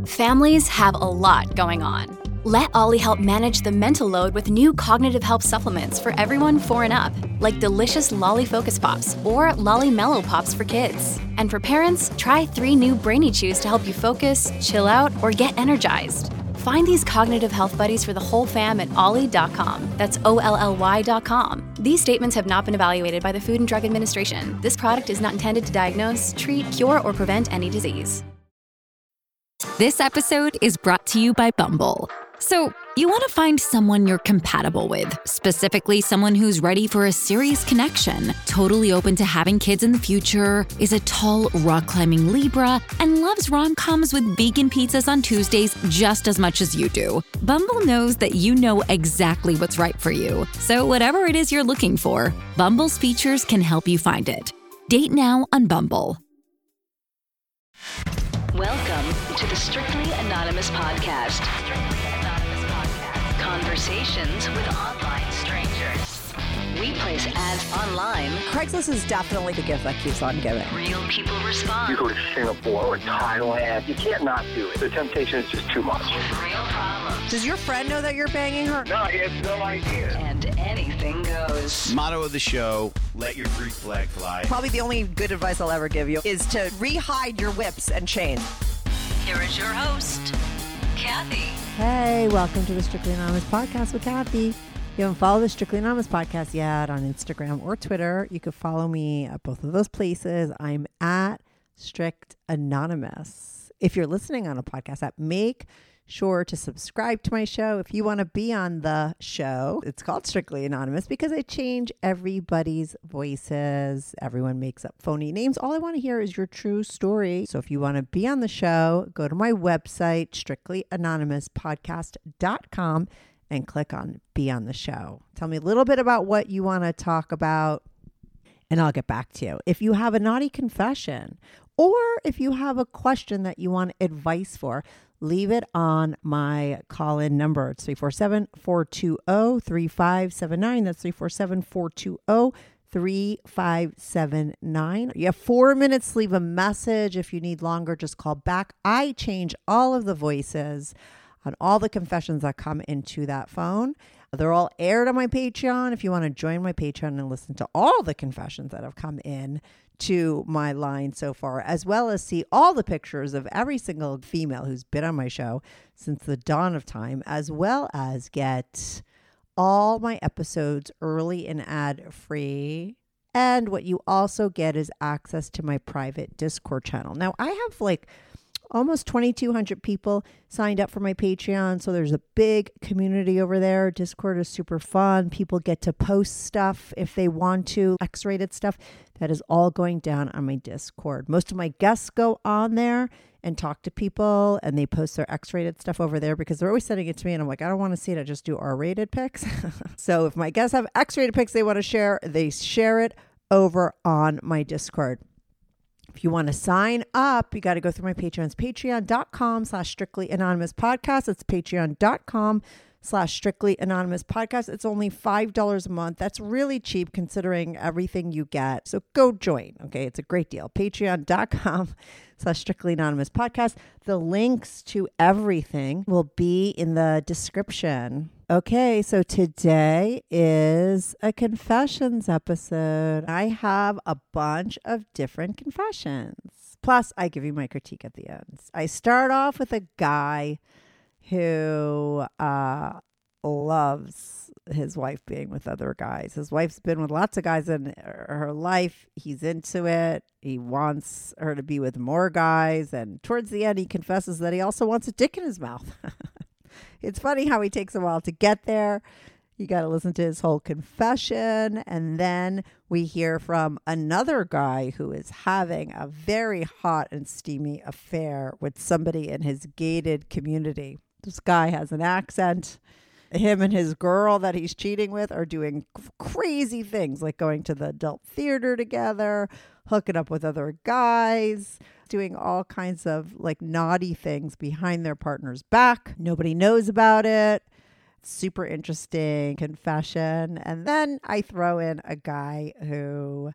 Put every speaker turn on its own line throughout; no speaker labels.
Families have a lot going on. Let Ollie help manage the mental load with new cognitive help supplements for everyone 4 and up, like delicious Lolly Focus Pops or Lolly Mellow Pops for kids. And for parents, try 3 new Brainy Chews to help you focus, chill out, or get energized. Find these cognitive health buddies for the whole fam at ollie.com. That's OLLY.com. These statements have not been evaluated by the Food and Drug Administration. This product is not intended to diagnose, treat, cure, or prevent any disease.
This episode is brought to you by Bumble. So, you want to find someone you're compatible with, specifically someone who's ready for a serious connection, totally open to having kids in the future, is a tall, rock-climbing Libra, and loves rom-coms with vegan pizzas on Tuesdays just as much as you do. Bumble knows that you know exactly what's right for you. So whatever it is you're looking for, Bumble's features can help you find it. Date now on Bumble.
Welcome to the Strictly Anonymous Podcast. Conversations with online strangers. We place ads online.
Craigslist is definitely the gift that keeps on giving.
Real people respond.
You go to Singapore or Thailand, you can't not do it. The temptation is just too much.
With real problems.
Does your friend know that you're banging her?
No, he has no idea.
And anything goes.
Motto of the show, let your freak flag fly.
Probably the only good advice I'll ever give you is to re-hide your whips and chains.
Here is your host, Kathy.
Hey, welcome to the Strictly Anonymous Podcast with Kathy. If you haven't followed the Strictly Anonymous Podcast yet on Instagram or Twitter, you can follow me at both of those places. I'm at Strict Anonymous. If you're listening on a podcast app, make sure to subscribe to my show. If you want to be on the show, it's called Strictly Anonymous because I change everybody's voices. Everyone makes up phony names. All I want to hear is your true story. So if you want to be on the show, go to my website, strictlyanonymouspodcast.com, and click on Be on the Show. Tell me a little bit about what you want to talk about, and I'll get back to you. If you have a naughty confession, or if you have a question that you want advice for, leave it on my call-in number. It's 347-420-3579. That's 347-420-3579. You have 4 minutes to leave a message. If you need longer, just call back. I change all of the voices on all the confessions that come into that phone. They're all aired on my Patreon. If you want to join my Patreon and listen to all the confessions that have come in to my line so far, as well as see all the pictures of every single female who's been on my show since the dawn of time, as well as get all my episodes early and ad-free. And what you also get is access to my private Discord channel. Now, I have almost 2,200 people signed up for my Patreon. So there's a big community over there. Discord is super fun. People get to post stuff if they want to, X-rated stuff. That is all going down on my Discord. Most of my guests go on there and talk to people, and they post their X-rated stuff over there because they're always sending it to me. And I'm like, I don't want to see it. I just do R-rated pics. So if my guests have X-rated pics they want to share, they share it over on my Discord. If you want to sign up, you got to go through my Patreon. It's patreon.com/Strictly Anonymous Podcast. It's patreon.com/Strictly Anonymous Podcast. It's only $5 a month. That's really cheap considering everything you get. So go join. Okay. It's a great deal. Patreon.com/Strictly Anonymous Podcast. The links to everything will be in the description. Okay, so today is a confessions episode. I have a bunch of different confessions. Plus, I give you my critique at the end. I start off with a guy who loves his wife being with other guys. His wife's been with lots of guys in her life. He's into it. He wants her to be with more guys. And towards the end, he confesses that he also wants a dick in his mouth. It's funny how he takes a while to get there. You got to listen to his whole confession. And then we hear from another guy who is having a very hot and steamy affair with somebody in his gated community. This guy has an accent. Him and his girl that he's cheating with are doing crazy things, like going to the adult theater together, hooking up with other guys, doing all kinds of naughty things behind their partner's back. Nobody knows about it. Super interesting confession. And then I throw in a guy who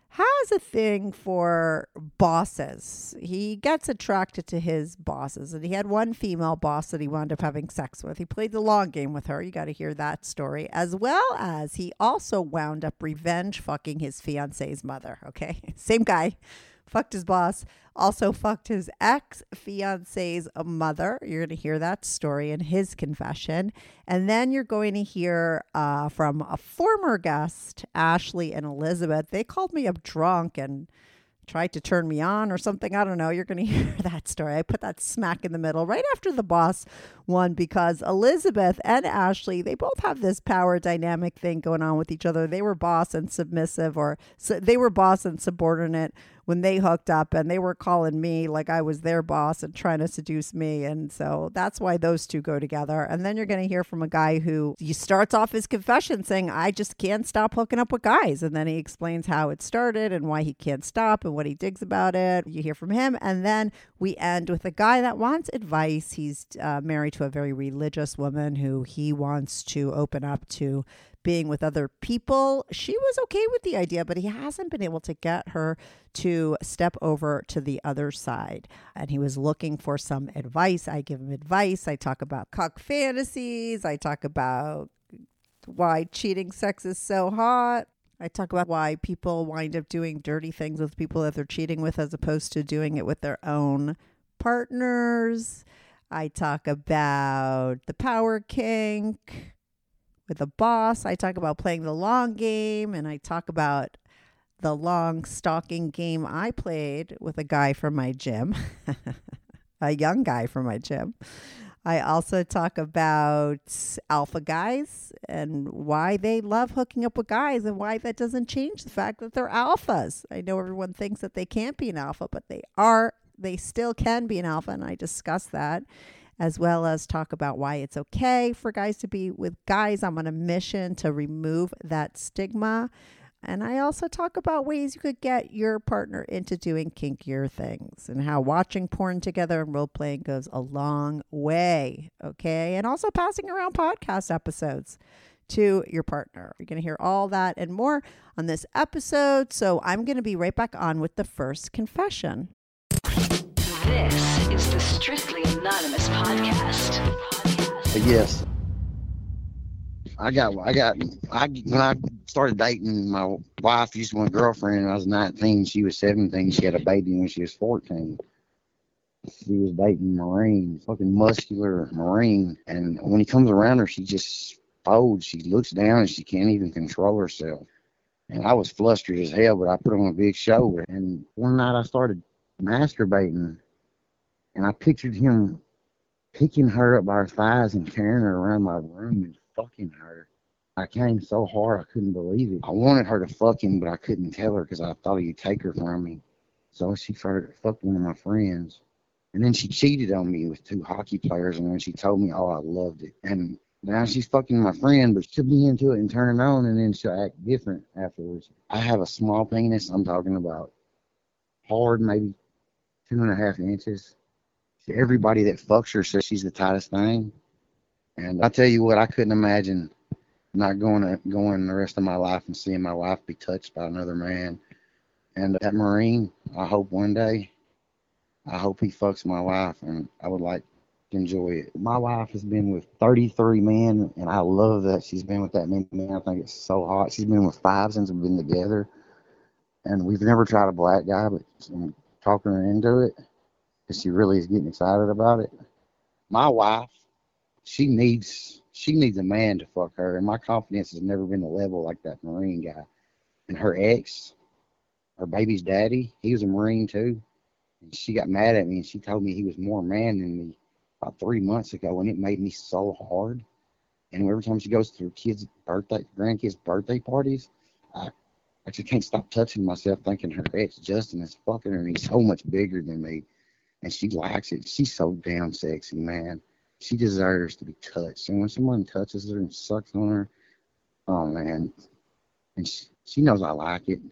has a thing for bosses. He gets attracted to his bosses, and he had one female boss that he wound up having sex with. He played the long game with her. You got to hear that story. As well as he also wound up revenge fucking his fiance's mother. Okay. Same guy. Fucked his boss, also fucked his ex-fiance's mother. You're going to hear that story in his confession. And then you're going to hear from a former guest, Ashley and Elizabeth. They called me up drunk and tried to turn me on or something. I don't know. You're going to hear that story. I put that smack in the middle right after the boss one, because Elizabeth and Ashley, they both have this power dynamic thing going on with each other. They were boss and submissive, or they were boss and subordinate when they hooked up, and they were calling me like I was their boss and trying to seduce me. And so that's why those two go together. And then you're going to hear from a guy who he starts off his confession saying, I just can't stop hooking up with guys. And then he explains how it started and why he can't stop and what he digs about it. You hear from him. And then we end with a guy that wants advice. He's married to a very religious woman who he wants to open up to being with other people. She was okay with the idea, but he hasn't been able to get her to step over to the other side. And he was looking for some advice. I give him advice. I talk about cuck fantasies. I talk about why cheating sex is so hot. I talk about why people wind up doing dirty things with people that they're cheating with as opposed to doing it with their own partners. I talk about the power kink with a boss. I talk about playing the long game, and I talk about the long stalking game I played with a guy from my gym, a young guy from my gym. I also talk about alpha guys and why they love hooking up with guys and why that doesn't change the fact that they're alphas. I know everyone thinks that they can't be an alpha, but they still can be an alpha, and I discuss that, as well as talk about why it's okay for guys to be with guys. I'm on a mission to remove that stigma. And I also talk about ways you could get your partner into doing kinkier things and how watching porn together and role playing goes a long way. Okay. And also passing around podcast episodes to your partner. You're going to hear all that and more on this episode. So I'm going to be right back on with the first confession.
This is the Strictly Anonymous podcast.
Yes. When I started dating my wife, used to want a girlfriend when I was 19. She was 17. She had a baby when she was 14. She was dating a Marine, fucking muscular Marine. And when he comes around her, she just folds. She looks down and she can't even control herself. And I was flustered as hell, but I put on a big show. And one night I started masturbating, and I pictured him picking her up by her thighs and carrying her around my room and fucking her. I came so hard I couldn't believe it. I wanted her to fuck him, but I couldn't tell her because I thought he'd take her from me. So she started fucking one of my friends. And then she cheated on me with 2 hockey players, and then she told me, oh, I loved it. And now she's fucking my friend, but she'll be into it and turn it on, and then she'll act different afterwards. I have a small penis. I'm talking about hard, maybe 2.5 inches. Everybody that fucks her says she's the tightest thing. And I tell you what, I couldn't imagine not going the rest of my life and seeing my wife be touched by another man. And that Marine, I hope one day, I hope he fucks my wife, and I would like to enjoy it. My wife has been with 33 men, and I love that she's been with that many men. I think it's so hot. She's been with 5 since we've been together. And we've never tried a black guy, but I'm talking her into it because she really is getting excited about it. My wife, she needs a man to fuck her, and my confidence has never been a level like that Marine guy. And her ex, her baby's daddy, he was a Marine too. And she got mad at me, and she told me he was more man than me about 3 months ago, and it made me so hard. And every time she goes to her grandkids' birthday parties, I just can't stop touching myself thinking her ex, Justin, is fucking her, and he's so much bigger than me. And she likes it. She's so damn sexy, man. She deserves to be touched. And when someone touches her and sucks on her, oh, man. And she knows I like it.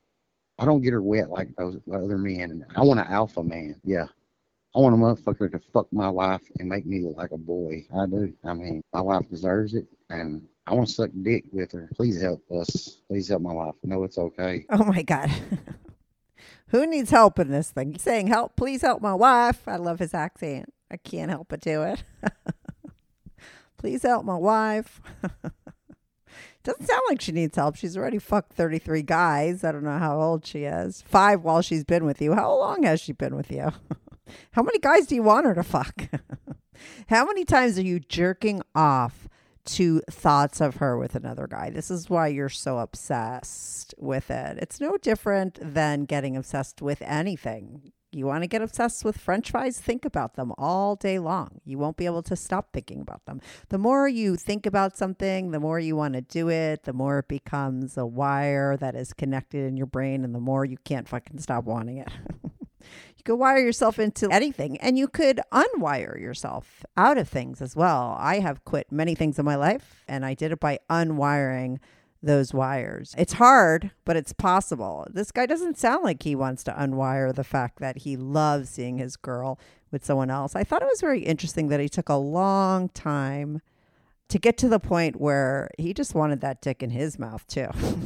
I don't get her wet like those other men. I want an alpha man, yeah. I want a motherfucker to fuck my wife and make me look like a boy. I do. I mean, my wife deserves it, and I want to suck dick with her. Please help us. Please help my wife. No, it's okay.
Oh my God. Who needs help in this thing? He's saying, help, please help my wife. I love his accent. I can't help but do it. Please help my wife. Doesn't sound like she needs help. She's already fucked 33 guys. I don't know how old she is. 5 while she's been with you. How long has she been with you? How many guys do you want her to fuck? How many times are you jerking off to thoughts of her with another guy? This is why you're so obsessed with it. It's no different than getting obsessed with anything. You want to get obsessed with French fries? Think about them all day long. You won't be able to stop thinking about them. The more you think about something, the more you want to do it, the more it becomes a wire that is connected in your brain, and the more you can't fucking stop wanting it. You could wire yourself into anything, and you could unwire yourself out of things as well. I have quit many things in my life, and I did it by unwiring those wires. It's hard, but it's possible. This guy doesn't sound like he wants to unwire the fact that he loves seeing his girl with someone else. I thought it was very interesting that he took a long time to get to the point where he just wanted that dick in his mouth too.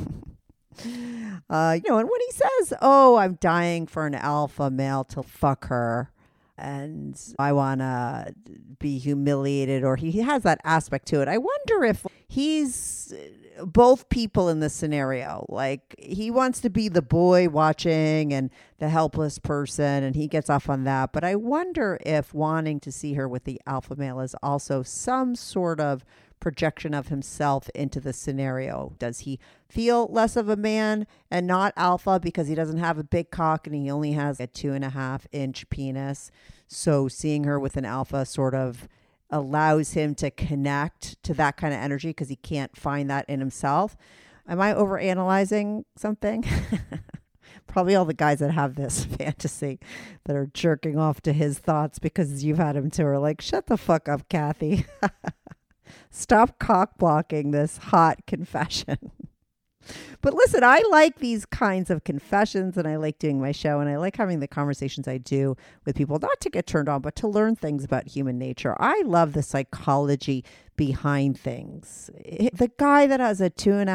And when he says, oh, I'm dying for an alpha male to fuck her and I want to be humiliated, or he has that aspect to it. I wonder if he's both people in this scenario. Like, he wants to be the boy watching and the helpless person, and he gets off on that. But I wonder if wanting to see her with the alpha male is also some sort of projection of himself into the scenario. Does he feel less of a man and not alpha because he doesn't have a big cock and he only has a 2.5-inch penis? So seeing her with an alpha sort of allows him to connect to that kind of energy because he can't find that in himself. Am I overanalyzing something? Probably all the guys that have this fantasy that are jerking off to his thoughts because you've had him too are like, shut the fuck up, Kathy. Stop cock blocking this hot confession. But listen, I like these kinds of confessions, and I like doing my show, and I like having the conversations I do with people, not to get turned on, but to learn things about human nature. I love the psychology behind things. The guy that has a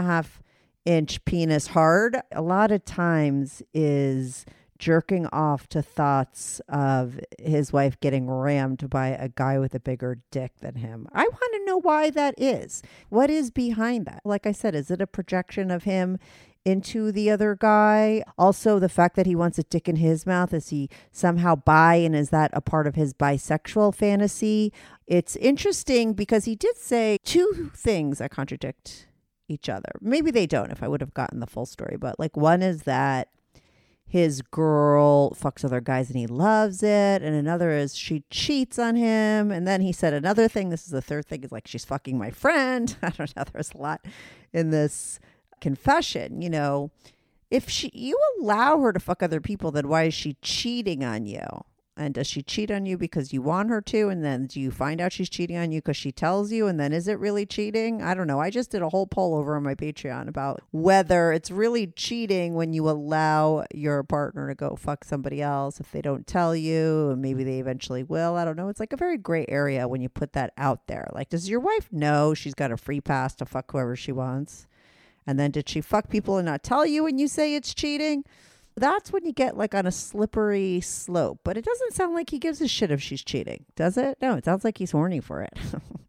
2.5-inch penis hard, a lot of times is jerking off to thoughts of his wife getting rammed by a guy with a bigger dick than him. I want to know why that is. What is behind that? Like I said, is it a projection of him into the other guy? Also, the fact that he wants a dick in his mouth, is he somehow bi, and is that a part of his bisexual fantasy? It's interesting because he did say 2 things that contradict each other. Maybe they don't if I would have gotten the full story, but like, one is that his girl fucks other guys and he loves it. And another is she cheats on him. And then he said another thing. This is the third thing, is like, she's fucking my friend. I don't know. There's a lot in this confession. You know, if you allow her to fuck other people, then why is she cheating on you? And does she cheat on you because you want her to? And then do you find out she's cheating on you because she tells you? And then is it really cheating? I don't know. I just did a whole poll over on my Patreon about whether it's really cheating when you allow your partner to go fuck somebody else if they don't tell you, and maybe they eventually will. I don't know. It's like a very gray area when you put that out there. Like, does your wife know she's got a free pass to fuck whoever she wants? And then did she fuck people and not tell you when you say it's cheating? That's when you get like on a slippery slope. But it doesn't sound like he gives a shit if she's cheating, does it? No, it sounds like he's horny for it.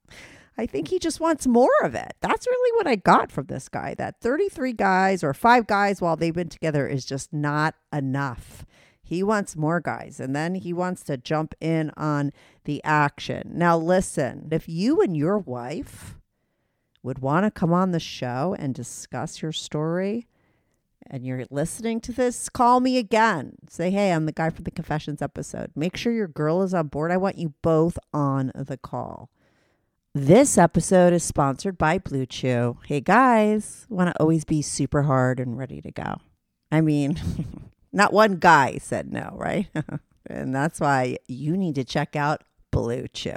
I think he just wants more of it. That's really what I got from this guy, that 33 guys or 5 guys while they've been together is just not enough. He wants more guys, and then he wants to jump in on the action. Now, listen, if you and your wife would want to come on the show and discuss your story, and you're listening to this, call me again. Say, hey, I'm the guy from the Confessions episode. Make sure your girl is on board. I want you both on the call. This episode is sponsored by Blue Chew. Hey, guys, want to always be super hard and ready to go. I mean, not one guy said no, right? And that's why you need to check out Blue Chew.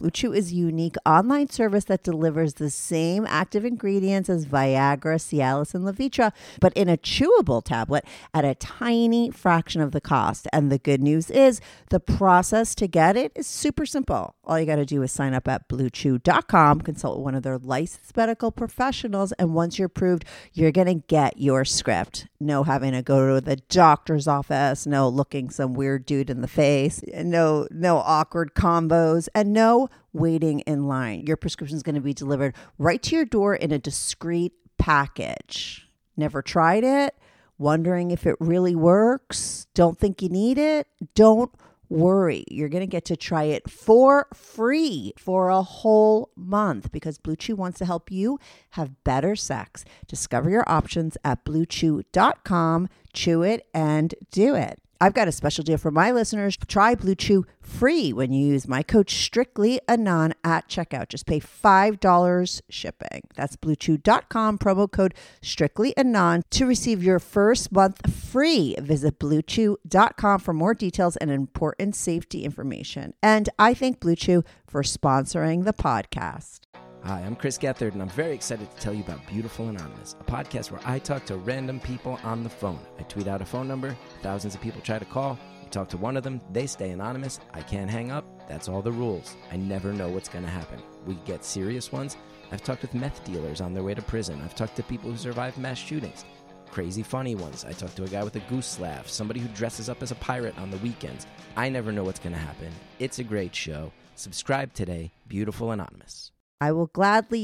Blue Chew is a unique online service that delivers the same active ingredients as Viagra, Cialis, and Levitra, but in a chewable tablet at a tiny fraction of the cost. And the good news is the process to get it is super simple. All you got to do is sign up at BlueChew.com, consult with one of their licensed medical professionals, and once you're approved, you're going to get your script. No having to go to the doctor's office, no looking some weird dude in the face, no awkward combos, and no waiting in line. Your prescription is going to be delivered right to your door in a discreet package. Never tried it? Wondering if it really works? Don't think you need it? Don't worry. You're going to get to try it for free for a whole month because Blue Chew wants to help you have better sex. Discover your options at BlueChew.com. Chew it and do it. I've got a special deal for my listeners. Try Blue Chew free when you use my code StrictlyAnon at checkout. Just pay $5 shipping. That's BlueChew.com, promo code StrictlyAnon to receive your first month free. Visit BlueChew.com for more details and important safety information. And I thank Blue Chew for sponsoring the podcast.
Hi, I'm Chris Gethard, and I'm very excited to tell you about Beautiful Anonymous, a podcast where I talk to random people on the phone. I tweet out a phone number, thousands of people try to call. You talk to one of them, they stay anonymous. I can't hang up. That's all the rules. I never know what's going to happen. We get serious ones. I've talked with meth dealers on their way to prison. I've talked to people who survived mass shootings. Crazy funny ones. I talked to a guy with a goose laugh, somebody who dresses up as a pirate on the weekends. I never know what's going to happen. It's a great show. Subscribe today. Beautiful Anonymous.
I will gladly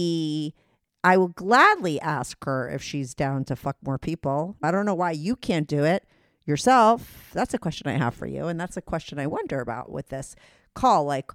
ask her if she's down to fuck more people. I don't know why you can't do it yourself. That's a question I have for you. And that's a question I wonder about with this call. Like,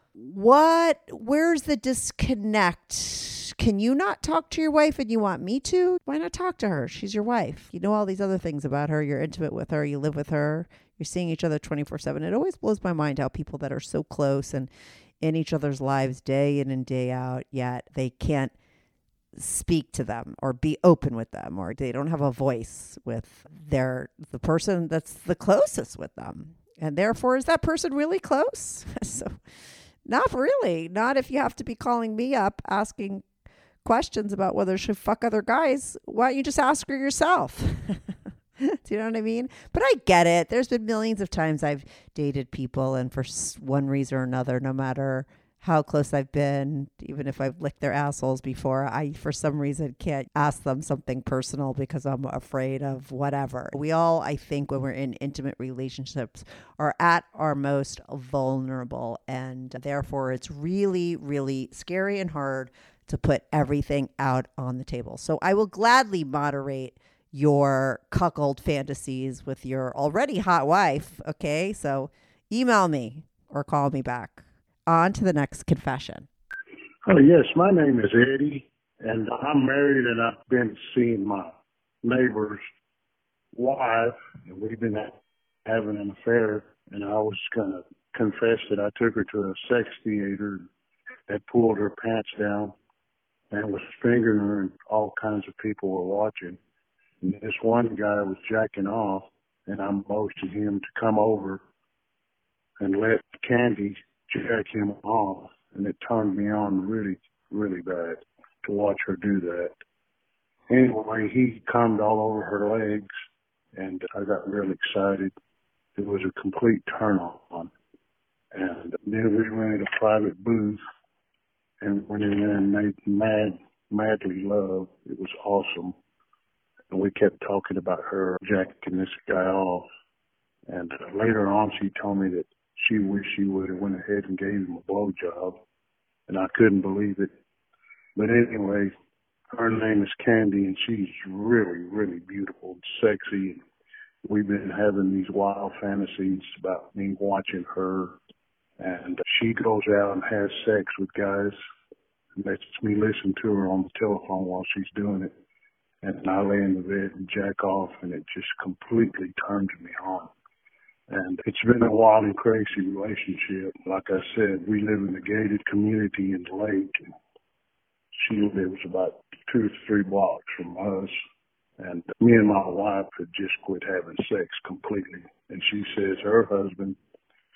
where's the disconnect? Can you not talk to your wife and you want me to? Why not talk to her? She's your wife. You know all these other things about her. You're intimate with her. You live with her. You're seeing each other 24/7. It always blows my mind how people that are so close and in each other's lives day in and day out, yet they can't speak to them or be open with them, or they don't have a voice with the person that's the closest with them. And therefore, is that person really close? So not really. Not if you have to be calling me up asking questions about whether she should fuck other guys. Why don't you just ask her yourself? Do you know what I mean? But I get it. There's been millions of times I've dated people, and for one reason or another, no matter how close I've been, even if I've licked their assholes before, I, for some reason, can't ask them something personal because I'm afraid of whatever. We all, I think, when we're in intimate relationships, are at our most vulnerable, and therefore it's really, really scary and hard to put everything out on the table. So I will gladly moderate your cuckold fantasies with your already hot wife. Okay, so email me or call me back. On to the next confession.
Oh, yes, my name is Eddie, and I'm married, and I've been seeing my neighbor's wife, and we've been having an affair, and I was going to confess that I took her to a sex theater, had pulled her pants down, and was fingering her, and all kinds of people were watching. And this one guy was jacking off, and I motioned him to come over and let Candy jack him off. And it turned me on really, really bad to watch her do that. Anyway, he cummed all over her legs, and I got really excited. It was a complete turn on. And then we rented a private booth and went in there and made madly love. It was awesome. And we kept talking about her jacking this guy off. And later on, she told me that she wished she would have went ahead and gave him a blowjob. And I couldn't believe it. But anyway, her name is Candy, and she's really, really beautiful and sexy. And we've been having these wild fantasies about me watching her. And she goes out and has sex with guys and lets me listen to her on the telephone while she's doing it. And I lay in the bed and jack off, and it just completely turns me on. And it's been a wild and crazy relationship. Like I said, we live in a gated community in the lake, and she lives about 2 or 3 blocks from us. And me and my wife had just quit having sex completely. And she says her husband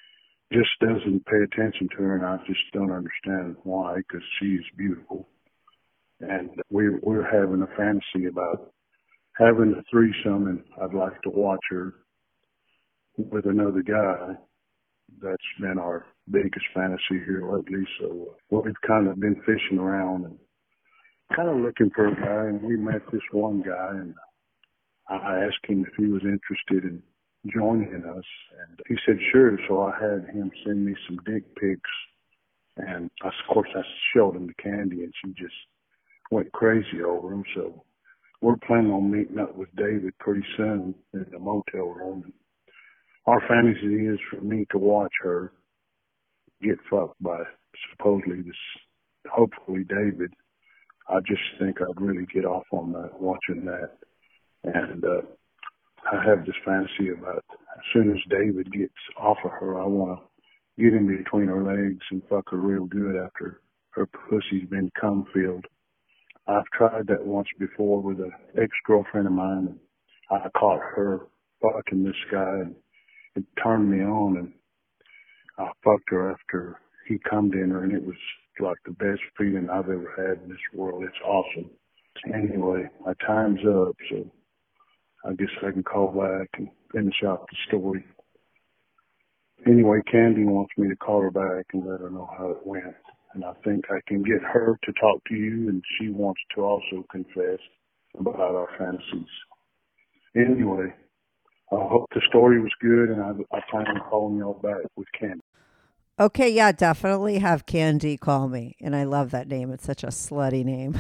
just doesn't pay attention to her, and I just don't understand why, because she's beautiful. And we're having a fantasy about having a threesome, and I'd like to watch her with another guy. That's been our biggest fantasy here lately. So we've kind of been fishing around and kind of looking for a guy, and we met this one guy, and I asked him if he was interested in joining us, and he said sure. So I had him send me some dick pics, and of course I showed him to Candy, and she just went crazy over him. So we're planning on meeting up with David pretty soon in the motel room. Our fantasy is for me to watch her get fucked by supposedly this, hopefully David. I just think I'd really get off on that, watching that. And I have this fantasy about as soon as David gets off of her, I want to get in between her legs and fuck her real good after her pussy's been cum-filled. I've tried that once before with an ex-girlfriend of mine, and I caught her fucking this guy, and it turned me on, and I fucked her after he cummed in her, and it was like the best feeling I've ever had in this world. It's awesome. Anyway, my time's up, so I guess I can call back and finish out the story. Anyway, Candy wants me to call her back and let her know how it went. And I think I can get her to talk to you, and she wants to also confess about our fantasies. Anyway, I hope the story was good, and I plan on calling y'all back with Candy.
Okay, yeah, definitely have Candy call me. And I love that name. It's such a slutty name.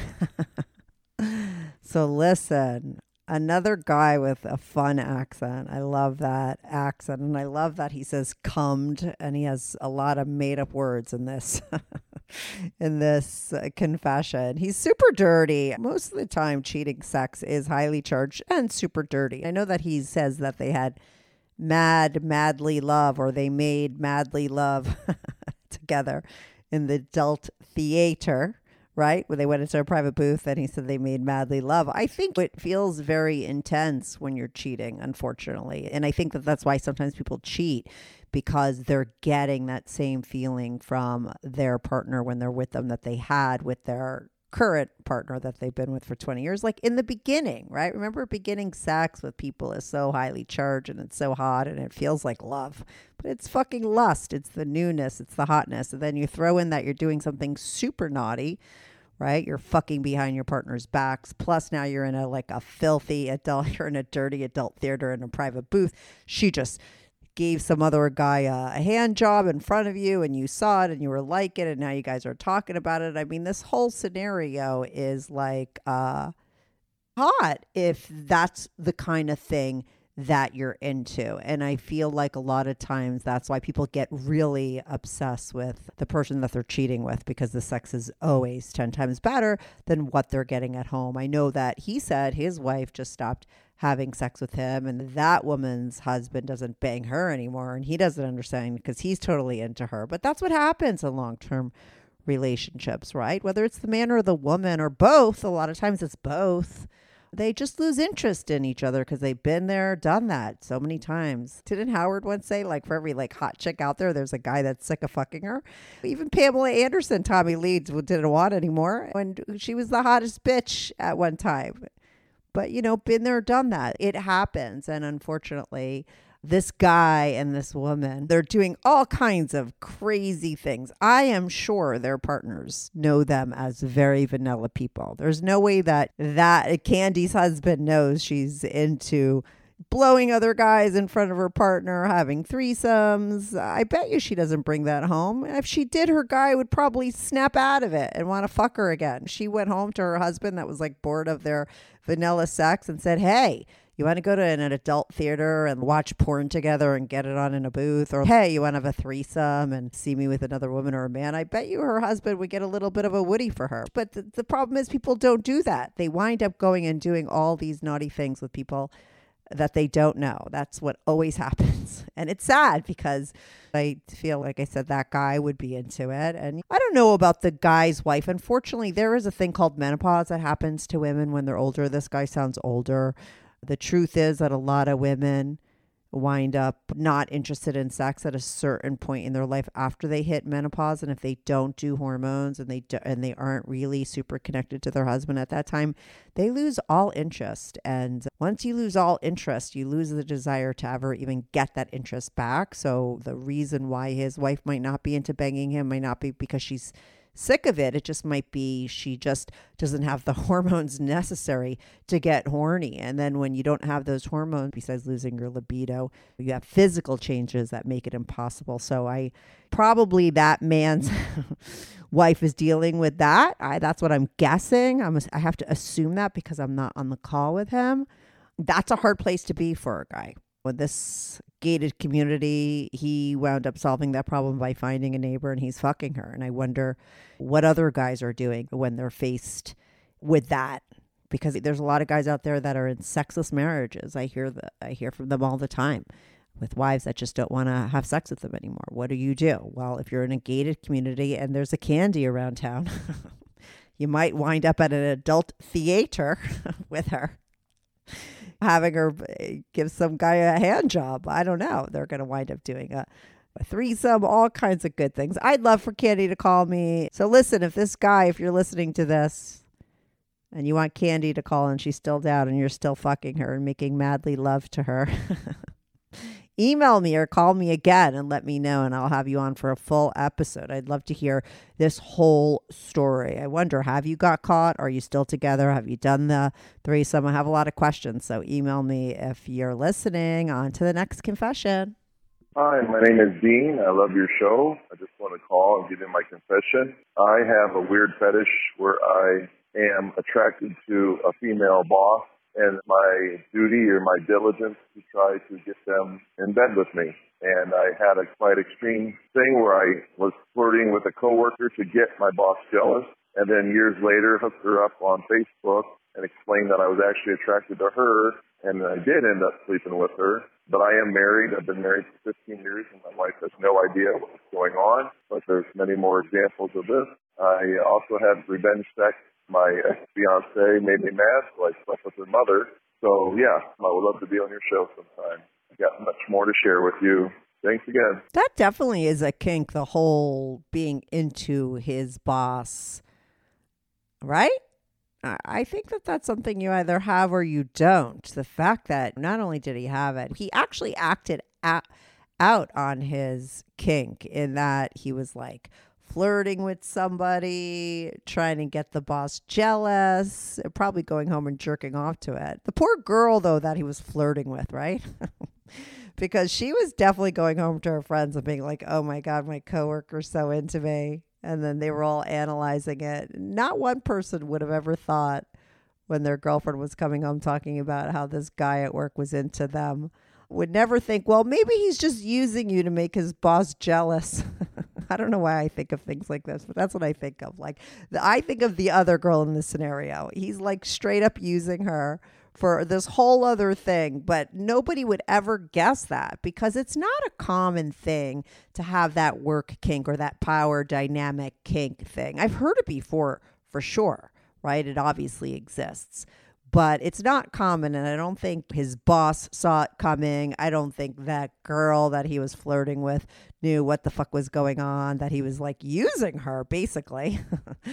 So listen, another guy with a fun accent. I love that accent. And I love that he says cummed, and he has a lot of made up words in this in this confession. He's super dirty. Most of the time, cheating sex is highly charged and super dirty. I know that he says that they had madly love, or they made madly love together in the adult theater, right? Where they went into a private booth and he said they made madly love. I think it feels very intense when you're cheating, unfortunately. And I think that that's why sometimes people cheat, because they're getting that same feeling from their partner when they're with them that they had with their current partner that they've been with for 20 years. Like in the beginning, right? Remember, beginning sex with people is so highly charged and it's so hot and it feels like love, but it's fucking lust. It's the newness. It's the hotness. And then you throw in that you're doing something super naughty, right? You're fucking behind your partner's backs. Plus now you're in a filthy adult, you're in a dirty adult theater in a private booth. She just gave some other guy a hand job in front of you, and you saw it and you were like it, and now you guys are talking about it. I mean, this whole scenario is like hot if that's the kind of thing that you're into. And I feel like a lot of times that's why people get really obsessed with the person that they're cheating with, because the sex is always 10 times better than what they're getting at home. I know that he said his wife just stopped having sex with him, and that woman's husband doesn't bang her anymore, and he doesn't understand because he's totally into her. But that's what happens in long-term relationships, right? Whether it's the man or the woman or both, a lot of times it's both. They just lose interest in each other because they've been there, done that so many times. Didn't Howard once say, like, for every hot chick out there's a guy that's sick of fucking her? Even Pamela Anderson, Tommy Lee, didn't want anymore, when she was the hottest bitch at one time. But, been there, done that. It happens. And unfortunately, this guy and this woman, they're doing all kinds of crazy things. I am sure their partners know them as very vanilla people. There's no way that Candy's husband knows she's into blowing other guys in front of her partner, having threesomes. I bet you she doesn't bring that home. If she did, her guy would probably snap out of it and want to fuck her again. She went home to her husband that was bored of their vanilla sex and said, hey, you want to go to an adult theater and watch porn together and get it on in a booth? Or, hey, you want to have a threesome and see me with another woman or a man? I bet you her husband would get a little bit of a woody for her. But the problem is people don't do that. They wind up going and doing all these naughty things with people that they don't know. That's what always happens. And it's sad because I feel like I said that guy would be into it. And I don't know about the guy's wife. Unfortunately, there is a thing called menopause that happens to women when they're older. This guy sounds older. The truth is that a lot of women wind up not interested in sex at a certain point in their life after they hit menopause. And if they don't do hormones and they aren't really super connected to their husband at that time, they lose all interest. And once you lose all interest, you lose the desire to ever even get that interest back. So the reason why his wife might not be into banging him might not be because she's sick of it. It just might be she just doesn't have the hormones necessary to get horny. And then when you don't have those hormones, besides losing your libido, you have physical changes that make it impossible. So probably that man's wife is dealing with that. That's what I'm guessing. I have to assume that because I'm not on the call with him. That's a hard place to be for a guy. With this gated community, he wound up solving that problem by finding a neighbor and he's fucking her. And I wonder what other guys are doing when they're faced with that, because there's a lot of guys out there that are in sexless marriages. I hear from them all the time with wives that just don't want to have sex with them anymore. What do you do? Well, if you're in a gated community and there's a candy around town, you might wind up at an adult theater with her, having her give some guy a hand job. I don't know. They're going to wind up doing a threesome, all kinds of good things. I'd love for Candy to call me. So listen, if you're listening to this and you want Candy to call and she's still down and you're still fucking her and making madly love to her, email me or call me again and let me know, and I'll have you on for a full episode. I'd love to hear this whole story. I wonder, have you got caught? Are you still together? Have you done the threesome? I have a lot of questions, so email me if you're listening. On to the next confession.
Hi, my name is Dean. I love your show. I just want to call and give you my confession. I have a weird fetish where I am attracted to a female boss, and my duty or my diligence to try to get them in bed with me. And I had a quite extreme thing where I was flirting with a coworker to get my boss jealous, and then years later hooked her up on Facebook and explained that I was actually attracted to her, and I did end up sleeping with her. But I am married. I've been married for 15 years, and my wife has no idea what's going on, but there's many more examples of this. I also had revenge sex. My ex-fiance made me mad, so I slept with her mother. So, yeah, I would love to be on your show sometime. I've got much more to share with you. Thanks again.
That definitely is a kink, the whole being into his boss, right? I think that's something you either have or you don't. The fact that not only did he have it, he actually acted out on his kink in that he was like flirting with somebody, trying to get the boss jealous, probably going home and jerking off to it. The poor girl, though, that he was flirting with, right? Because she was definitely going home to her friends and being like, oh my God, my coworker's so into me. And then they were all analyzing it. Not one person would have ever thought when their girlfriend was coming home talking about how this guy at work was into them, would never think, well, maybe he's just using you to make his boss jealous. I don't know why I think of things like this, but that's what I think of. Like, I think of the other girl in this scenario. He's like straight up using her for this whole other thing, but nobody would ever guess that because it's not a common thing to have that work kink or that power dynamic kink thing. I've heard it before for sure, right? It obviously exists. But it's not common, and I don't think his boss saw it coming. I don't think that girl that he was flirting with knew what the fuck was going on, that he was like using her, basically.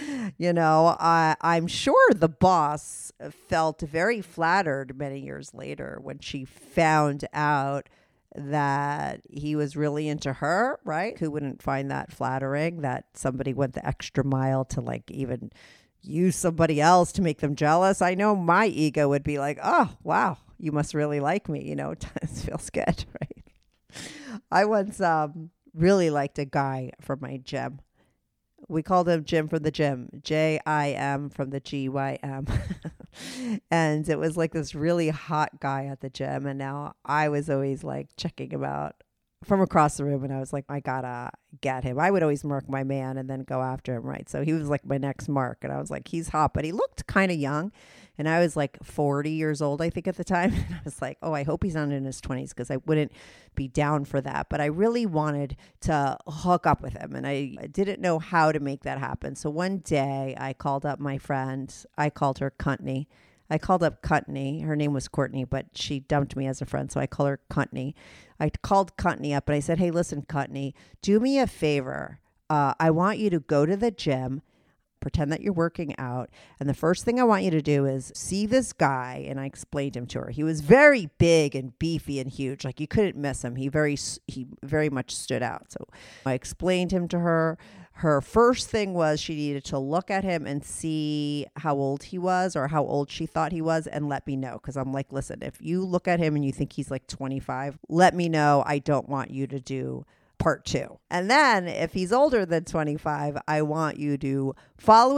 I'm sure the boss felt very flattered many years later when she found out that he was really into her, right? Who wouldn't find that flattering, that somebody went the extra mile to like even use somebody else to make them jealous? I know my ego would be like, oh, wow, you must really like me. It feels good, right? I once really liked a guy from my gym. We called him Jim from the gym, Jim from the GYM. And it was like this really hot guy at the gym. And now I was always like checking him out from across the room, and I was like, I gotta get him. I would always mark my man and then go after him, right? So he was like my next mark, and I was like, he's hot, but he looked kind of young, and I was like 40 years old, I think, at the time. And I was like, oh, I hope he's not in his 20s because I wouldn't be down for that. But I really wanted to hook up with him, and I didn't know how to make that happen. So one day I called up my friend. I called her Cuntney. I called up Courtney. Her name was Courtney, but she dumped me as a friend, so I call her Courtney. I called Courtney up and I said, hey, listen, Courtney, do me a favor. I want you to go to the gym, pretend that you're working out. And the first thing I want you to do is see this guy. And I explained him to her. He was very big and beefy and huge. Like you couldn't miss him. He very much stood out. So I explained him to her. Her first thing was she needed to look at him and see how old he was or how old she thought he was and let me know. Because I'm like, listen, if you look at him and you think he's like 25, let me know. I don't want you to do part 2. And then if he's older than 25, I want you to follow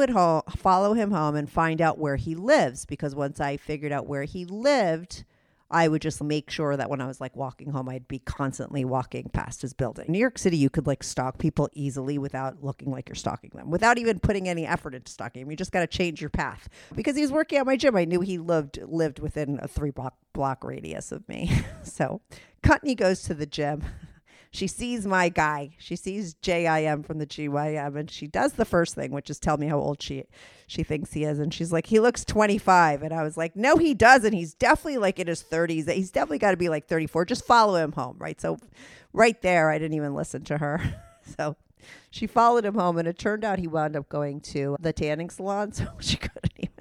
him home and find out where he lives. Because once I figured out where he lived, I would just make sure that when I was like walking home, I'd be constantly walking past his building. In New York City, you could like stalk people easily without looking like you're stalking them, without even putting any effort into stalking them. You just got to change your path. Because he was working at my gym, I knew he lived within a 3-block radius of me. So Courtney goes to the gym. She sees my guy. She sees JIM from the GYM, and she does the first thing, which is tell me how old she thinks he is. And she's like, he looks 25. And I was like, no, he doesn't. He's definitely like in his 30s. He's definitely got to be like 34. Just follow him home, right? So right there, I didn't even listen to her. So she followed him home, and it turned out he wound up going to the tanning salon, so she couldn't even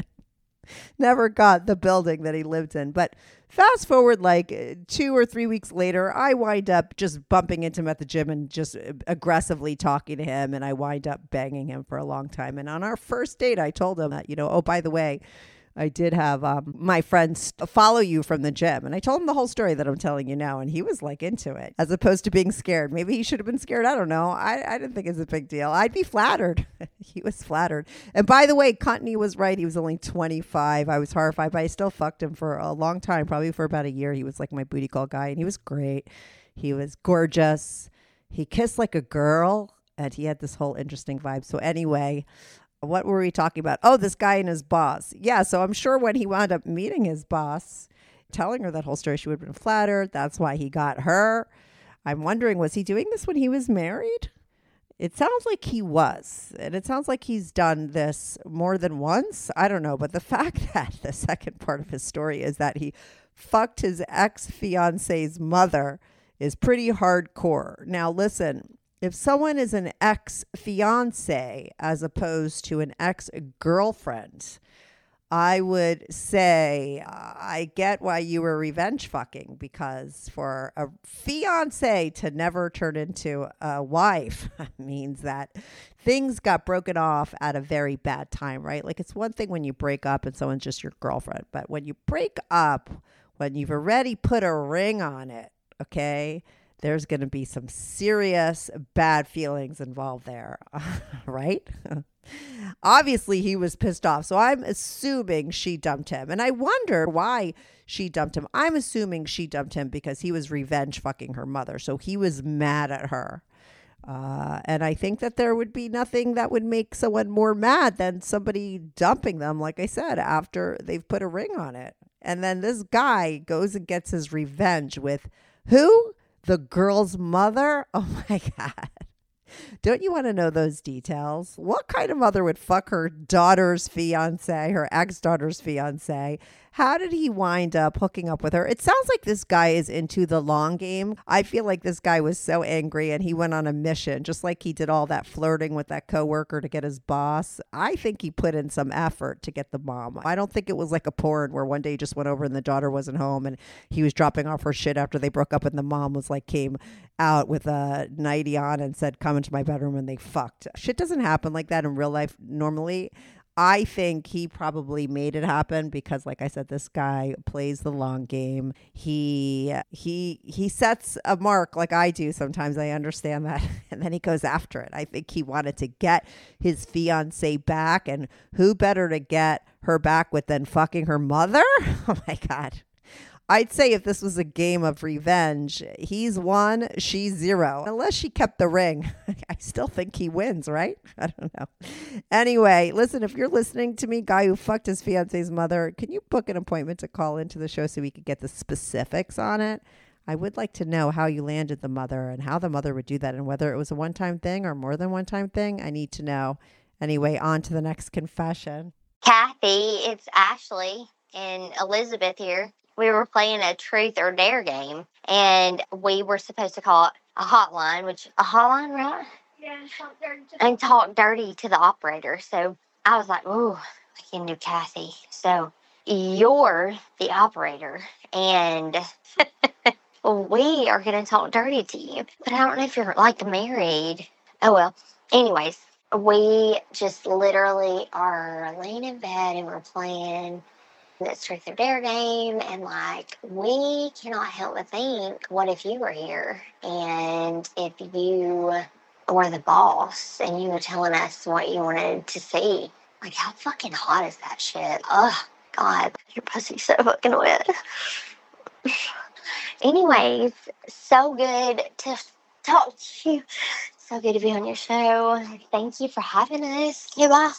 never got the building that he lived in. But fast forward like 2 or 3 weeks later, I wind up just bumping into him at the gym and just aggressively talking to him. And I wind up banging him for a long time. And on our first date, I told him that, oh, by the way, I did have my friends follow you from the gym. And I told him the whole story that I'm telling you now. And he was like into it as opposed to being scared. Maybe he should have been scared. I don't know. I didn't think it's a big deal. I'd be flattered. He was flattered. And by the way, Courtney was right. He was only 25. I was horrified, but I still fucked him for a long time, probably for about a year. He was like my booty call guy. And he was great. He was gorgeous. He kissed like a girl. And he had this whole interesting vibe. So anyway, what were we talking about? Oh, this guy and his boss. Yeah, so I'm sure when he wound up meeting his boss, telling her that whole story, she would have been flattered. That's why he got her. I'm wondering, was he doing this when he was married? It sounds like he was. And it sounds like he's done this more than once. I don't know. But the fact that the second part of his story is that he fucked his ex-fiance's mother is pretty hardcore. Now, listen. If someone is an ex-fiance as opposed to an ex-girlfriend, I would say I get why you were revenge fucking, because for a fiance to never turn into a wife means that things got broken off at a very bad time, right? Like it's one thing when you break up and someone's just your girlfriend, but when you break up, when you've already put a ring on it, okay, there's going to be some serious bad feelings involved there, right? Obviously, he was pissed off. So I'm assuming she dumped him. And I wonder why she dumped him. I'm assuming she dumped him because he was revenge fucking her mother. So he was mad at her. And I think that there would be nothing that would make someone more mad than somebody dumping them, like I said, after they've put a ring on it. And then this guy goes and gets his revenge with who? The girl's mother? Oh my God. Don't you want to know those details? What kind of mother would fuck her daughter's fiance, her ex-daughter's fiance? How did he wind up hooking up with her? It sounds like this guy is into the long game. I feel like this guy was so angry and he went on a mission, just like he did all that flirting with that coworker to get his boss. I think he put in some effort to get the mom. I don't think it was like a porn where one day he just went over and the daughter wasn't home and he was dropping off her shit after they broke up and the mom was like came out with a nightie on and said, come into my bedroom, and they fucked. Shit doesn't happen like that in real life normally. I think he probably made it happen because, like I said, this guy plays the long game. He sets a mark like I do sometimes. I understand that. And then he goes after it. I think he wanted to get his fiance back. And who better to get her back with than fucking her mother? Oh, my God. I'd say if this was a game of revenge, he's 1, she's 0. Unless she kept the ring. I still think he wins, right? I don't know. Anyway, listen, if you're listening to me, guy who fucked his fiance's mother, can you book an appointment to call into the show so we could get the specifics on it? I would like to know how you landed the mother and how the mother would do that and whether it was a one-time thing or more than one-time thing. I need to know. Anyway, on to the next confession.
Kathy, it's Ashley. and Elizabeth here, we were playing a truth or dare game, and we were supposed to call it a hotline, right? Yeah, and talk dirty to the operator. So I was like, ooh, I can do Kathy. So you're the operator, and we are going to talk dirty to you. But I don't know if you're like married. Oh, well. Anyways, we just literally are laying in bed and we're playing this truth or dare game. And like, we cannot help but think, what if you were here? And if you were the boss and you were telling us what you wanted to see? Like, how fucking hot is that shit? Oh, God, your pussy's so fucking wet. Anyways, so good to talk to you. So good to be on your show. Thank you for having us. Okay, bye.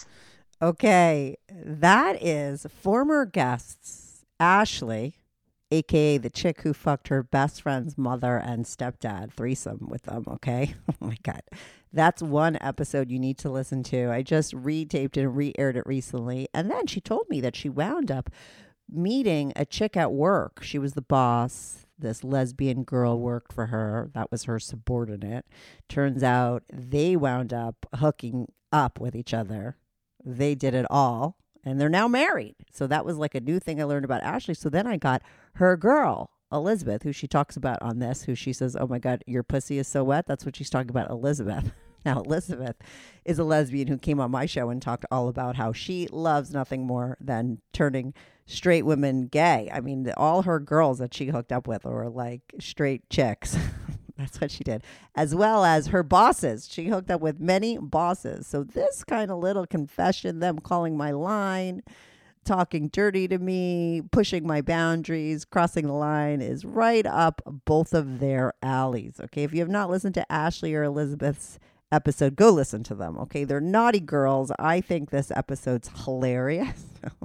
Okay, that is former guests Ashley, aka the chick who fucked her best friend's mother and stepdad, threesome with them. Okay, oh my God, that's one episode you need to listen to. I just retaped it and re-aired it recently, and then she told me that she wound up meeting a chick at work. She was the boss. This lesbian girl worked for her. That was her subordinate. Turns out they wound up hooking up with each other. They did it all, and they're now married. So that was like a new thing I learned about Ashley. So then I got her girl, Elizabeth, who she talks about on this, who she says, oh my God, your pussy is so wet. That's what she's talking about, Elizabeth. Now, Elizabeth is a lesbian who came on my show and talked all about how she loves nothing more than turning straight women gay. I mean, all her girls that she hooked up with were like straight chicks. That's what she did. As well as her bosses. She hooked up with many bosses. So this kind of little confession, them calling my line, talking dirty to me, pushing my boundaries, crossing the line, is right up both of their alleys. Okay, if you have not listened to Ashley or Elizabeth's episode, go listen to them. Okay, they're naughty girls. I think this episode's hilarious.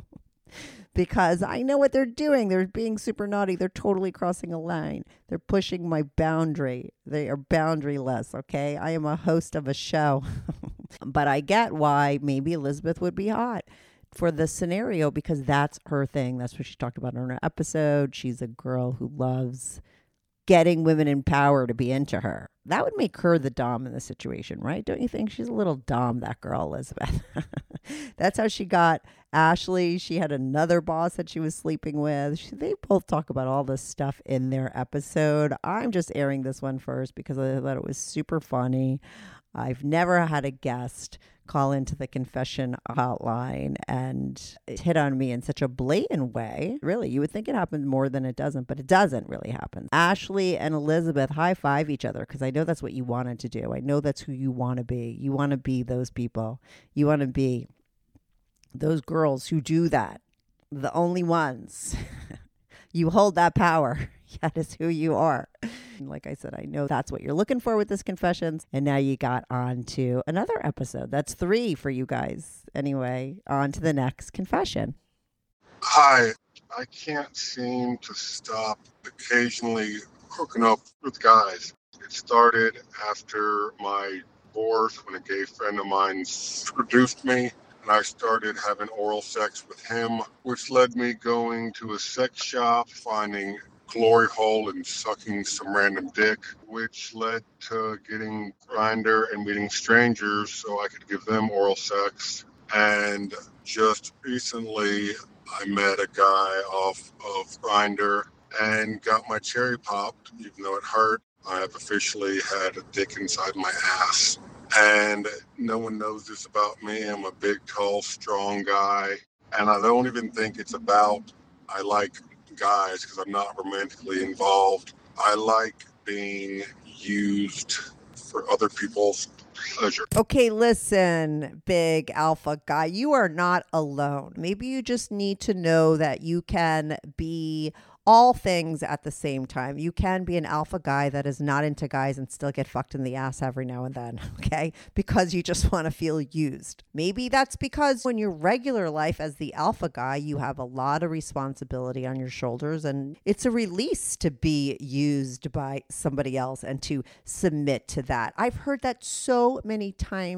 Because I know what they're doing. They're being super naughty. They're totally crossing a line. They're pushing my boundary. They are boundaryless, okay? I am a host of a show. But I get why maybe Elizabeth would be hot for the scenario, because that's her thing. That's what she talked about in her episode. She's a girl who loves getting women in power to be into her. That would make her the dom in the situation, right? Don't you think? She's a little dom, that girl, Elizabeth. That's how she got Ashley. She had another boss that she was sleeping with. They both talk about all this stuff in their episode. I'm just airing this one first because I thought it was super funny. I've never had a guest call into the confession hotline and hit on me in such a blatant way. Really, you would think it happened more than it doesn't, but it doesn't really happen. Ashley and Elizabeth high five each other because I know that's what you wanted to do. I know that's who you want to be. You want to be those people. You want to be those girls who do that. The only ones. You hold that power. That is who you are. Like I said, I know that's what you're looking for with this confessions. And now you got on to another episode. That's 3 for you guys. Anyway, on to the next confession.
Hi. I can't seem to stop occasionally hooking up with guys. It started after my divorce when a gay friend of mine seduced me. And I started having oral sex with him, which led me going to a sex shop, finding glory hole and sucking some random dick, which led to getting Grindr and meeting strangers so I could give them oral sex. And just recently, I met a guy off of Grindr and got my cherry popped, even though it hurt. I have officially had a dick inside my ass. And no one knows this about me. I'm a big, tall, strong guy. And I don't even think it's about I like guys because I'm not romantically involved. I like being used for other people's pleasure.
Okay, listen, big alpha guy, you are not alone. Maybe you just need to know that you can be all things at the same time. You can be an alpha guy that is not into guys and still get fucked in the ass every now and then, okay? Because you just want to feel used. Maybe that's because in your regular life as the alpha guy, you have a lot of responsibility on your shoulders and it's a release to be used by somebody else and to submit to that. I've heard that so many times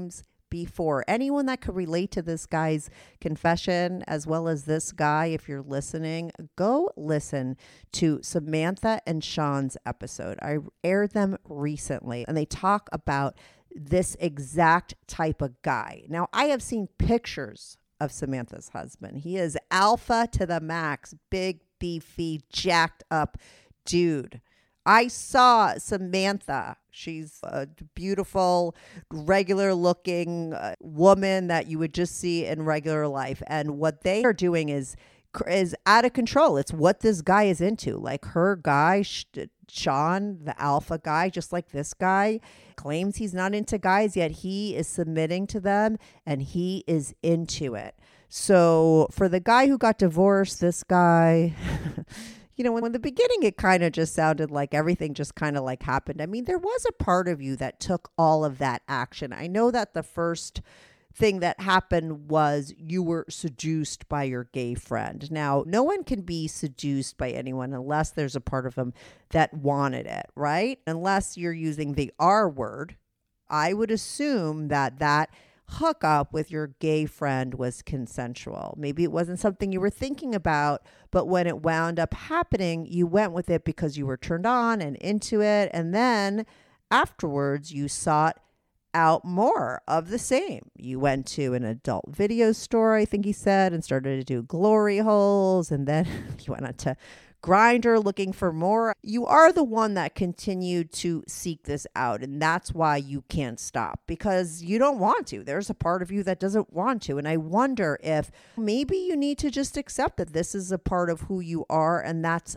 before. Anyone that could relate to this guy's confession, as well as this guy, if you're listening, go listen to Samantha and Sean's episode. I aired them recently, and they talk about this exact type of guy. Now, I have seen pictures of Samantha's husband. He is alpha to the max, big, beefy, jacked up dude. I saw Samantha. She's a beautiful, regular looking woman that you would just see in regular life. And what they are doing is out of control. It's what this guy is into. Like her guy, Sean, the alpha guy, just like this guy, claims he's not into guys, yet he is submitting to them and he is into it. So for the guy who got divorced, this guy... You know, in the beginning, it kind of just sounded like everything just kind of like happened. I mean, there was a part of you that took all of that action. I know that the first thing that happened was you were seduced by your gay friend. Now, no one can be seduced by anyone unless there's a part of them that wanted it, right? Unless you're using the R word, I would assume that hookup with your gay friend was consensual. Maybe it wasn't something you were thinking about, but when it wound up happening, you went with it because you were turned on and into it. And then afterwards, you sought out more of the same. You went to an adult video store, I think he said, and started to do glory holes. And then you went on to Grindr looking for more. You are the one that continued to seek this out, and that's why you can't stop, because you don't want to. There's a part of you that doesn't want to, and I wonder if maybe you need to just accept that this is a part of who you are, and that's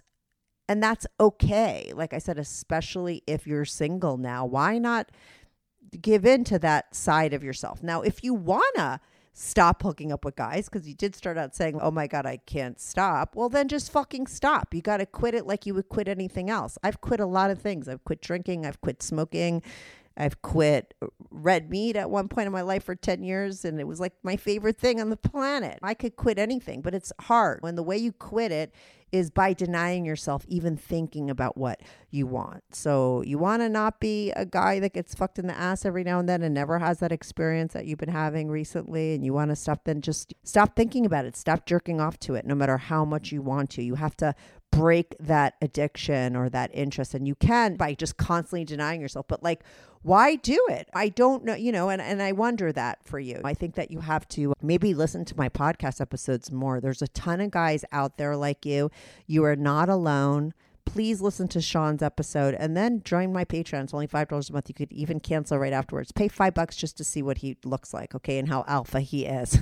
okay. Like I said, especially if you're single now, why not give in to that side of yourself? Now, if you wanna stop hooking up with guys, because you did start out saying, oh my God, I can't stop. Well, then just fucking stop. You got to quit it like you would quit anything else. I've quit a lot of things. I've quit drinking. I've quit smoking. I've quit red meat at one point in my life for 10 years. And it was like my favorite thing on the planet. I could quit anything, but it's hard when the way you quit it is by denying yourself even thinking about what you want. So you want to not be a guy that gets fucked in the ass every now and then and never has that experience that you've been having recently. And you want to stop, then just stop thinking about it. Stop jerking off to it, no matter how much you want to. You have to break that addiction or that interest. And you can by just constantly denying yourself. But like, why do it? I don't know, and I wonder that for you. I think that you have to maybe listen to my podcast episodes more. There's a ton of guys out there like you. You are not alone. Please listen to Sean's episode and then join my Patreon. It's only $5 a month. You could even cancel right afterwards. Pay $5 just to see what he looks like, okay, and how alpha he is.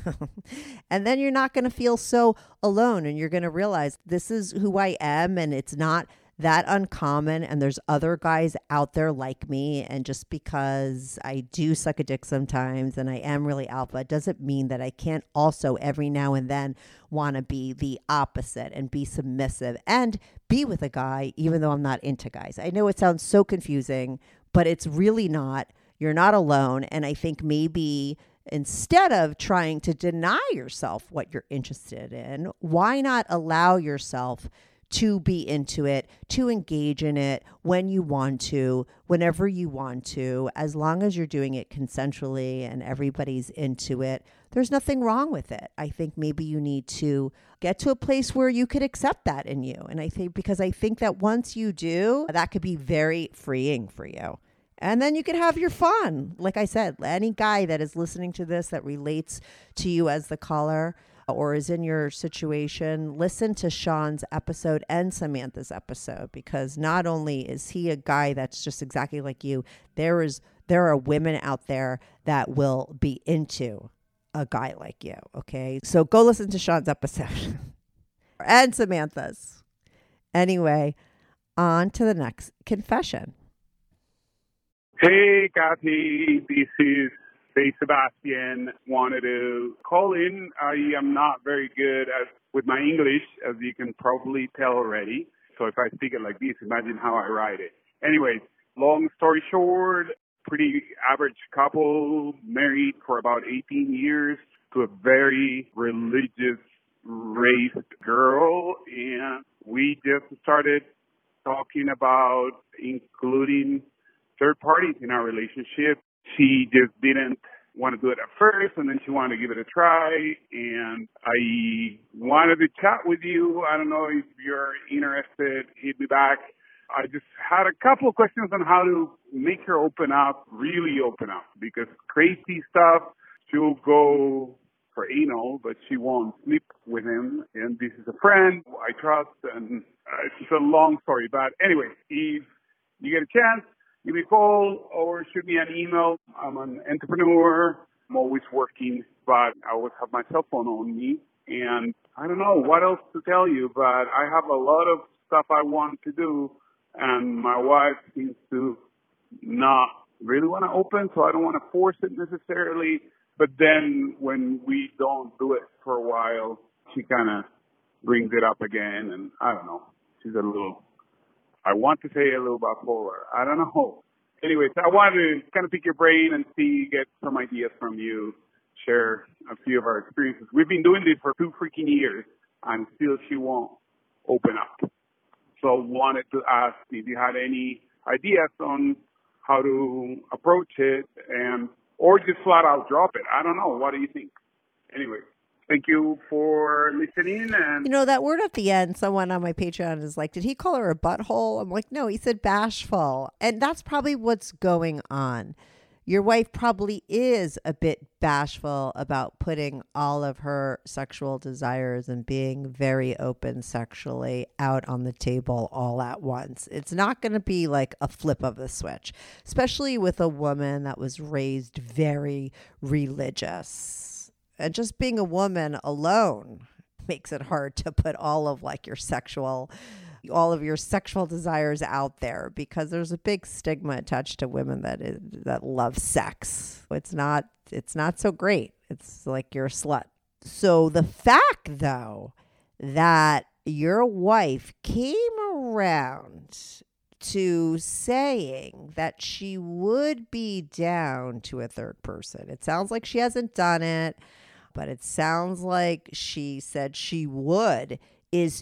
And then you're not going to feel so alone, and you're going to realize this is who I am, and it's not that uncommon, and there's other guys out there like me, and just because I do suck a dick sometimes and I am really alpha doesn't mean that I can't also every now and then want to be the opposite and be submissive and be with a guy even though I'm not into guys. I know it sounds so confusing, but it's really not. You're not alone, and I think maybe instead of trying to deny yourself what you're interested in, why not allow yourself to be into it, to engage in it when you want to, whenever you want to, as long as you're doing it consensually and everybody's into it. There's nothing wrong with it. I think maybe you need to get to a place where you could accept that in you. And I think that once you do, that could be very freeing for you. And then you can have your fun. Like I said, any guy that is listening to this that relates to you as the caller or is in your situation, listen to Sean's episode and Samantha's episode, because not only is he a guy that's just exactly like you, there are women out there that will be into a guy like you, okay? So go listen to Sean's episode and Samantha's. Anyway, on to the next confession.
Hey, Kathy, this is Sebastian. Wanted to call in. I am not very good with my English, as you can probably tell already. So if I speak it like this, imagine how I write it. Anyways, long story short, pretty average couple, married for about 18 years to a very religious, raised girl. And we just started talking about including third parties in our relationship. She just didn't want to do it at first, and then she wanted to give it a try, and I wanted to chat with you. I don't know if you're interested. Hit me back. I just had a couple of questions on how to make her open up, really open up, because crazy stuff, she'll go for anal, but she won't sleep with him, and this is a friend I trust, and it's a long story. But anyway, if you get a chance, give me a call or shoot me an email. I'm an entrepreneur. I'm always working, but I always have my cell phone on me. And I don't know what else to tell you, but I have a lot of stuff I want to do. And my wife seems to not really want to open, so I don't want to force it necessarily. But then when we don't do it for a while, she kind of brings it up again. And I don't know. She's a little... I want to say a little bipolar. I don't know. Anyways, I wanted to kind of pick your brain and get some ideas from you, share a few of our experiences. We've been doing this for 2 freaking years, and still she won't open up. So wanted to ask if you had any ideas on how to approach it, or just flat out drop it. I don't know. What do you think? Anyway. Thank you for listening. And
you know, that word at the end, someone on my Patreon is like, did he call her a butthole? I'm like, no, he said bashful. And that's probably what's going on. Your wife probably is a bit bashful about putting all of her sexual desires and being very open sexually out on the table all at once. It's not going to be like a flip of the switch, especially with a woman that was raised very religious. And just being a woman alone makes it hard to put all of your sexual desires out there, because there's a big stigma attached to women that love sex. It's not so great. It's like you're a slut. So the fact, though, that your wife came around to saying that she would be down to a third person. It sounds like she hasn't done it, but it sounds like she said she would, is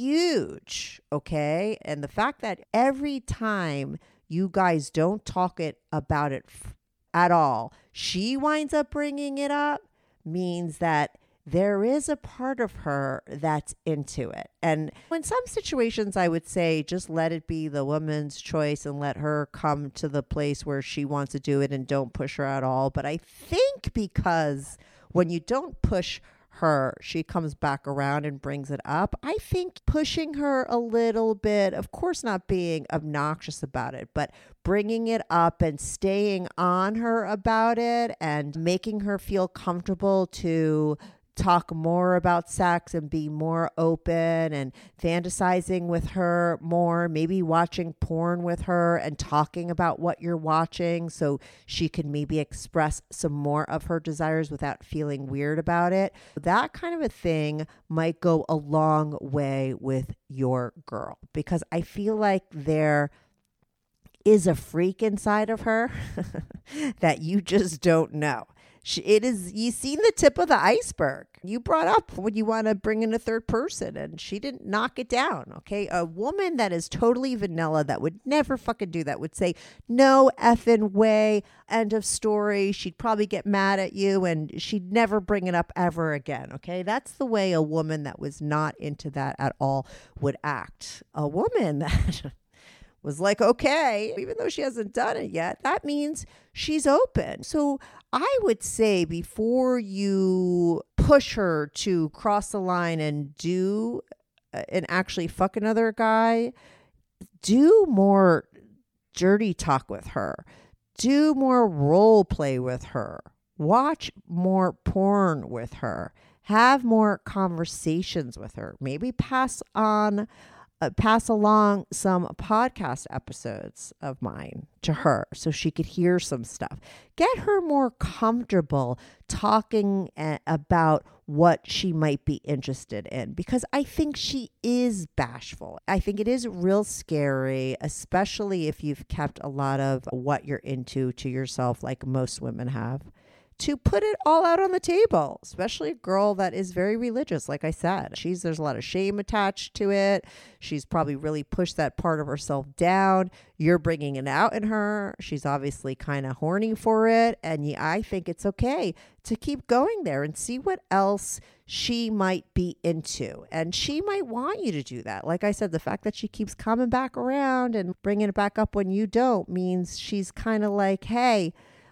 huge, okay? And the fact that every time you guys don't talk about it at all, she winds up bringing it up, means that there is a part of her that's into it. And in some situations, I would say just let it be the woman's choice and let her come to the place where she wants to do it and don't push her at all. But I think because when you don't push her, she comes back around and brings it up. I think pushing her a little bit, of course not being obnoxious about it, but bringing it up and staying on her about it and making her feel comfortable to talk more about sex and be more open and fantasizing with her more, maybe watching porn with her and talking about what you're watching so she can maybe express some more of her desires without feeling weird about it. That kind of a thing might go a long way with your girl, because I feel like there is a freak inside of her that you just don't know. You've seen the tip of the iceberg. You brought up when you want to bring in a third person, and she didn't knock it down, okay? A woman that is totally vanilla, that would never fucking do that, would say, no effing way, end of story. She'd probably get mad at you, and she'd never bring it up ever again, okay? That's the way a woman that was not into that at all would act. A woman that was like, okay, even though she hasn't done it yet, that means she's open. So I would say before you push her to cross the line and actually fuck another guy, do more dirty talk with her. Do more role play with her. Watch more porn with her. Have more conversations with her. Maybe pass along some podcast episodes of mine to her so she could hear some stuff. Get her more comfortable talking about what she might be interested in, because I think she is bashful. I think it is real scary, especially if you've kept a lot of what you're into to yourself, like most women have, to put it all out on the table, especially a girl that is very religious. Like I said, there's a lot of shame attached to it. She's probably really pushed that part of herself down. You're bringing it out in her. She's obviously kind of horny for it. And I think it's okay to keep going there and see what else she might be into. And she might want you to do that. Like I said, the fact that she keeps coming back around and bringing it back up when you don't means she's kind of like, hey,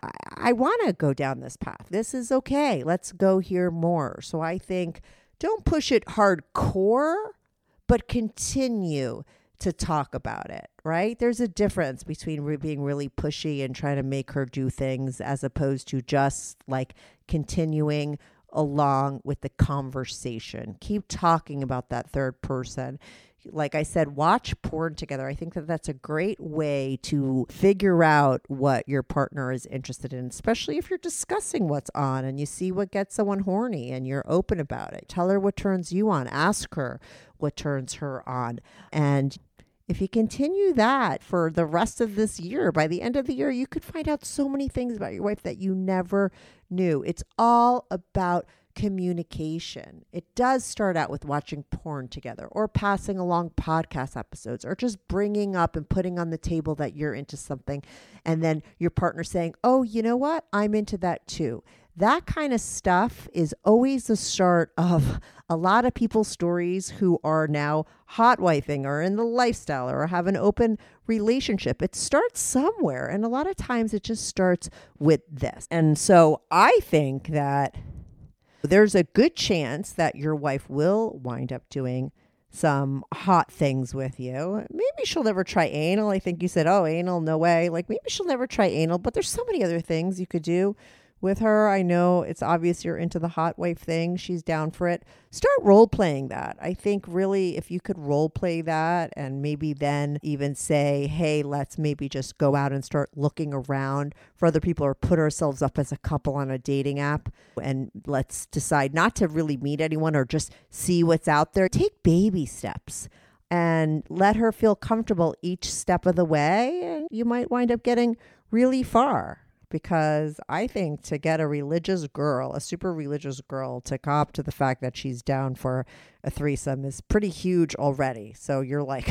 I want to go down this path. This is okay. Let's go here more. So I think don't push it hardcore, but continue to talk about it, right? There's a difference between being really pushy and trying to make her do things as opposed to just like continuing along with the conversation. Keep talking about that third person. Like I said, watch porn together. I think that that's a great way to figure out what your partner is interested in, especially if you're discussing what's on and you see what gets someone horny and you're open about it. Tell her what turns you on. Ask her what turns her on. And if you continue that for the rest of this year, by the end of the year, you could find out so many things about your wife that you never knew. It's all about communication. It does start out with watching porn together or passing along podcast episodes or just bringing up and putting on the table that you're into something. And then your partner saying, oh, you know what? I'm into that too. That kind of stuff is always the start of a lot of people's stories who are now hot wifing or in the lifestyle or have an open relationship. It starts somewhere. And a lot of times it just starts with this. And so I think that there's a good chance that your wife will wind up doing some hot things with you. Maybe she'll never try anal. I think you said, oh, anal, no way. Like maybe she'll never try anal, but there's so many other things you could do with her. I know it's obvious you're into the hot wife thing. She's down for it. Start role playing that. I think really if you could role play that and maybe then even say, hey, let's maybe just go out and start looking around for other people or put ourselves up as a couple on a dating app and let's decide not to really meet anyone or just see what's out there. Take baby steps and let her feel comfortable each step of the way and you might wind up getting really far. Because I think to get a religious girl, a super religious girl, to cop to the fact that she's down for a threesome is pretty huge already. So you're like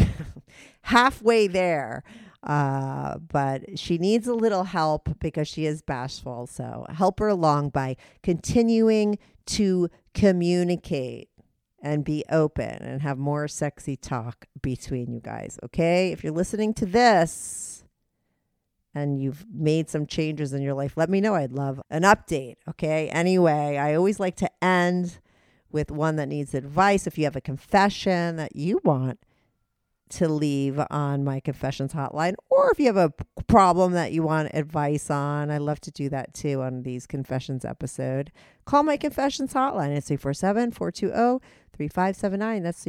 halfway there. But she needs a little help because she is bashful. So help her along by continuing to communicate and be open and have more sexy talk between you guys. Okay? If you're listening to this and you've made some changes in your life, let me know. I'd love an update. Okay. Anyway, I always like to end with one that needs advice. If you have a confession that you want to leave on my confessions hotline, or if you have a problem that you want advice on, I love to do that too on these confessions episode. Call my confessions hotline. It's 347-420-3579. That's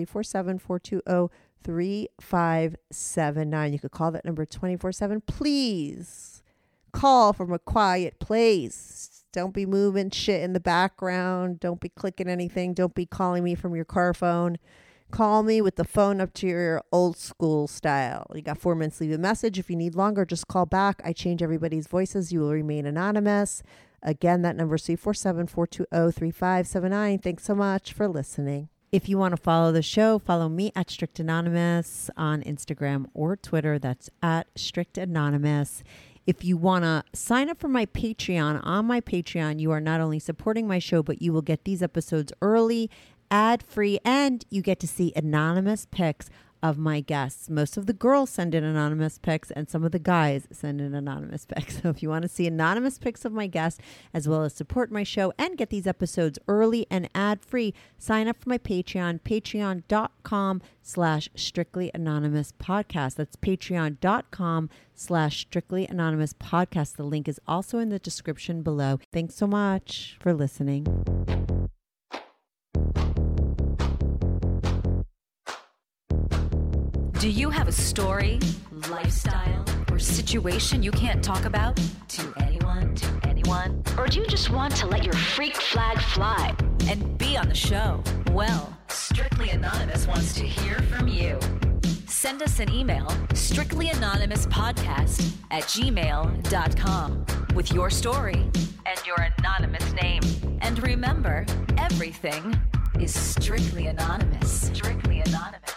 347-420-3579. You could call that number 24/7. Please call from a quiet place. Don't be moving shit in the background. Don't be clicking anything. Don't be calling me from your car phone. Call me with the phone up to your old school style. You got 4 minutes, leave a message. If you need longer, just call back. I change everybody's voices. You will remain anonymous. Again, that number is 347-420-3579. Thanks so much for listening. If you want to follow the show, follow me at Strict Anonymous on Instagram or Twitter. That's at Strict Anonymous. If you want to sign up for my Patreon, on my Patreon, you are not only supporting my show, but you will get these episodes early, ad-free, and you get to see anonymous pics of my guests. Most of the girls send in anonymous pics and some of the guys send in anonymous pics. So if you want to see anonymous pics of my guests as well as support my show and get these episodes early and ad-free, sign up for my Patreon, patreon.com/Strictly Anonymous Podcast. That's patreon.com/Strictly Anonymous Podcast. The link is also in the description below. Thanks so much for listening.
Do you have a story, lifestyle, or situation you can't talk about to anyone? Or do you just want to let your freak flag fly and be on the show? Well, Strictly Anonymous wants to hear from you. Send us an email, strictlyanonymouspodcast@gmail.com, with your story and your anonymous name. And remember, everything is strictly anonymous. Strictly anonymous.